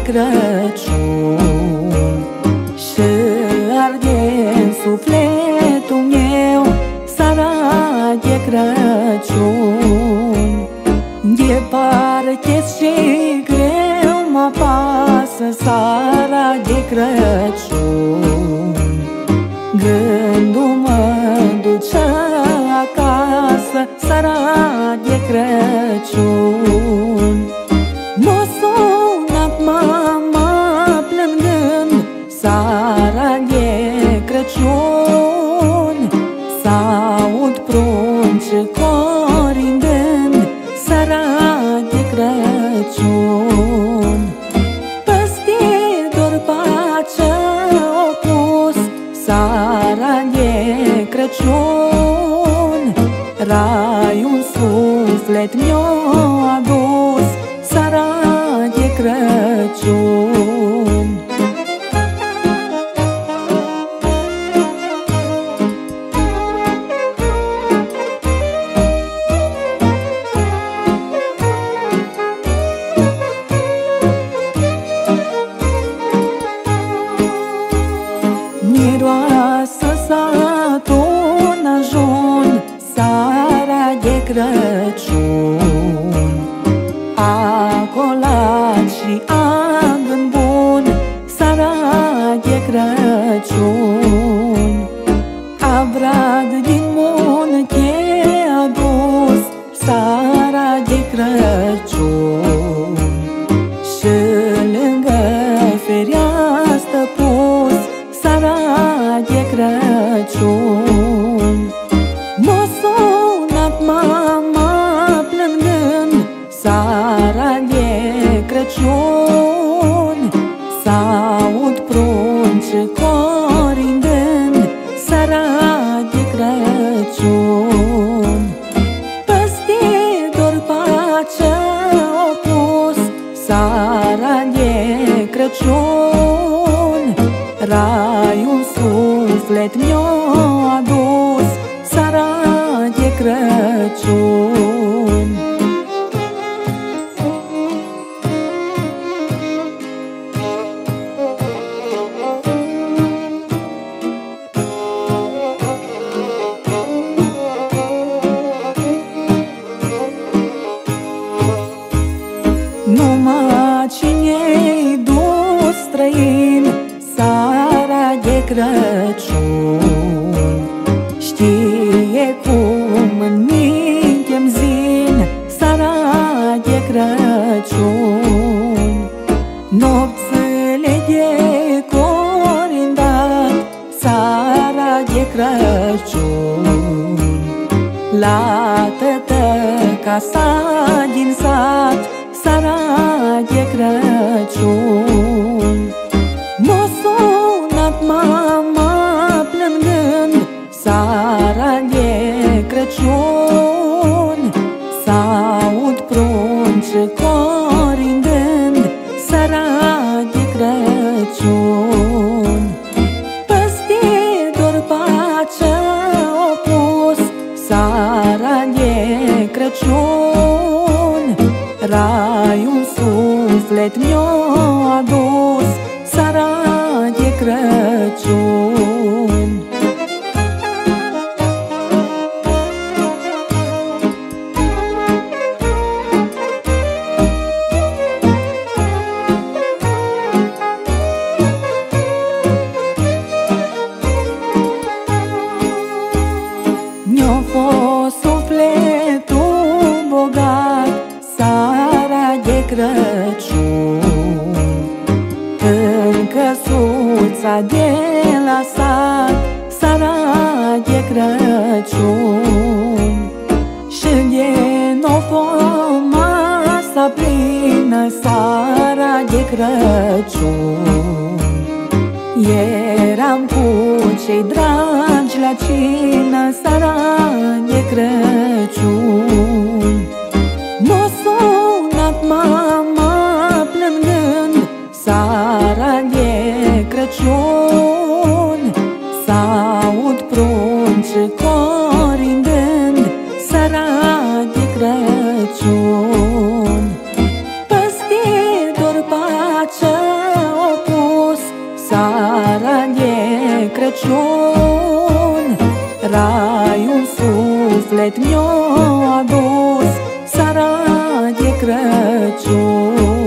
Crăciun și arde în sufletul meu seara de Crăciun. De parche și greu mă pasă seara de Crăciun. Gândul mă duce acasă seara de Crăciun. M-a sunat mama plângând seara de Crăciun. S-aud prunci corindând seara de Crăciun. Păste doar pacea o pus seara de Crăciun. Raiul suflet mi-o adus seara de Crăciun. Miroasă satul în ajun seara de Crăciun. Acolat și agân bun seara de Crăciun. Abrad din munte adus seara de Crăciun. Și lângă fereastră pus seara de Crăciun. M-a sunat mama plângând seara de Crăciun. S-aud prunci corindând seara de Crăciun. Păste doar pacea o pus seara de Crăciun. Raiul suflet mi-o adus seara de Crăciun. Numai cine-i dus străin seara de Crăciun știe cum în minte-mi zin seara de Crăciun. Nopțile de corindat seara de Crăciun. La tătăca-sa din sat seara de Crăciun. M-a sunat mama plângând seara de Crăciun. S-aud prunci corindând seara de Crăciun. Păste doar pacea o pus seara de Crăciun. Raiul suflet mi-o adus seara de Crăciun. Mi-a fost sufletul bogat seara de Crăciun. În căsuța de la sat seara de Crăciun. Și din-o masa plină seara de Crăciun. Eram cu cei dragi la cină seara de Crăciun. M-a sunat mama plângând seara de Crăciun. S-aud prunci corindând seara de Crăciun. Păste doar ce-o pus, seara de Crăciun. Rai un suflet mi-o adus, seara de Crăciun.